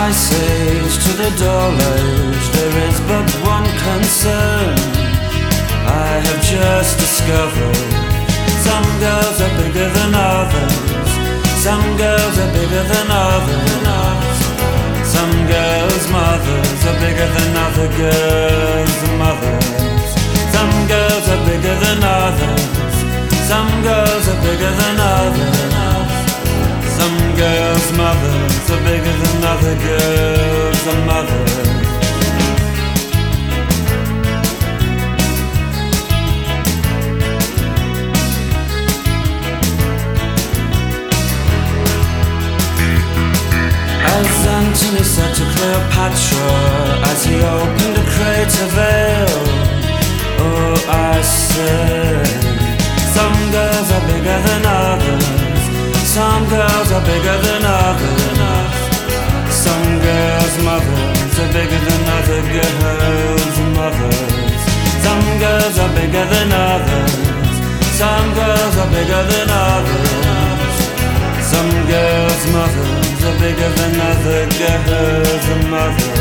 Ice Age to the Dull Age, there is but one concern I have just discovered. Some girls are bigger than others. Some girls are bigger than others. Some girls' mothers are bigger than other girls' mothers. Some girls are bigger than others. Some girls are bigger than others. Some girls' mothers are bigger than other girls' mothers. As Antony said to Cleopatra as he opened a crater veil, oh, I said, some girls are bigger than others. Some girls are bigger than others. Some girls' mothers are bigger than other girls' mothers. Some girls are bigger than others. Some girls are bigger than others. Some girls' mothers are bigger than other girls' mothers.